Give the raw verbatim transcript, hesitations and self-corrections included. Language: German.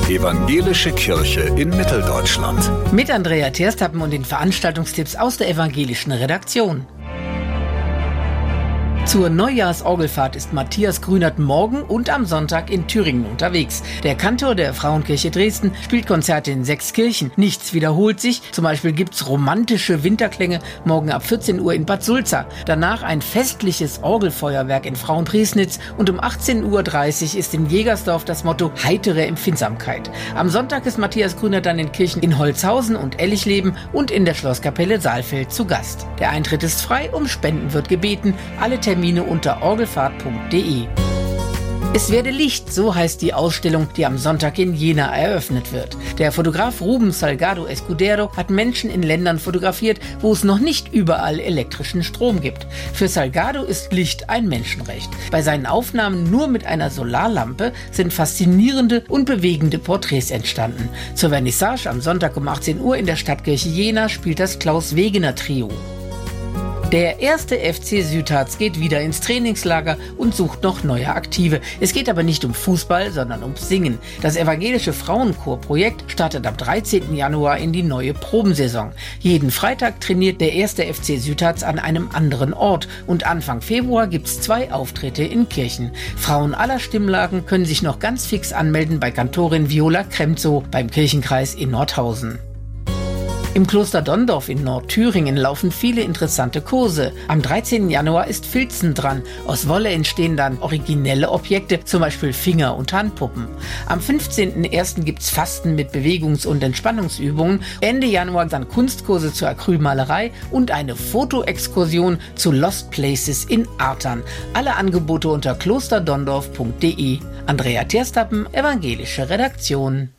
Evangelische Kirche in Mitteldeutschland. Mit Andrea Terstappen und den Veranstaltungstipps aus der evangelischen Redaktion. Zur Neujahrsorgelfahrt ist Matthias Grünert morgen und am Sonntag in Thüringen unterwegs. Der Kantor der Frauenkirche Dresden spielt Konzerte in sechs Kirchen. Nichts wiederholt sich. Zum Beispiel gibt's romantische Winterklänge morgen ab vierzehn Uhr in Bad Sulza. Danach ein festliches Orgelfeuerwerk in Frauenpriesnitz und um achtzehn Uhr dreißig ist in Jägersdorf das Motto heitere Empfindsamkeit. Am Sonntag ist Matthias Grünert dann in Kirchen in Holzhausen und Ellichleben und in der Schlosskapelle Saalfeld zu Gast. Der Eintritt ist frei, um Spenden wird gebeten. Alle Termine unter orgelfahrt punkt de. Es werde Licht, so heißt die Ausstellung, die am Sonntag in Jena eröffnet wird. Der Fotograf Ruben Salgado Escudero hat Menschen in Ländern fotografiert, wo es noch nicht überall elektrischen Strom gibt. Für Salgado ist Licht ein Menschenrecht. Bei seinen Aufnahmen nur mit einer Solarlampe sind faszinierende und bewegende Porträts entstanden. Zur Vernissage am Sonntag um achtzehn Uhr in der Stadtkirche Jena spielt das Klaus Wegener Trio. Der erste F C Südharz geht wieder ins Trainingslager und sucht noch neue Aktive. Es geht aber nicht um Fußball, sondern ums Singen. Das evangelische Frauenchorprojekt startet am dreizehnten Januar in die neue Probensaison. Jeden Freitag trainiert der erste F C Südharz an einem anderen Ort und Anfang Februar gibt's zwei Auftritte in Kirchen. Frauen aller Stimmlagen können sich noch ganz fix anmelden bei Kantorin Viola Kremzow beim Kirchenkreis in Nordhausen. Im Kloster Donndorf in Nordthüringen laufen viele interessante Kurse. Am dreizehnten Januar ist Filzen dran. Aus Wolle entstehen dann originelle Objekte, zum Beispiel Finger- und Handpuppen. Am fünfzehnten ersten gibt's Fasten mit Bewegungs- und Entspannungsübungen. Ende Januar dann Kunstkurse zur Acrylmalerei und eine Fotoexkursion zu Lost Places in Artern. Alle Angebote unter klosterdonndorf punkt de. Andrea Terstappen, evangelische Redaktion.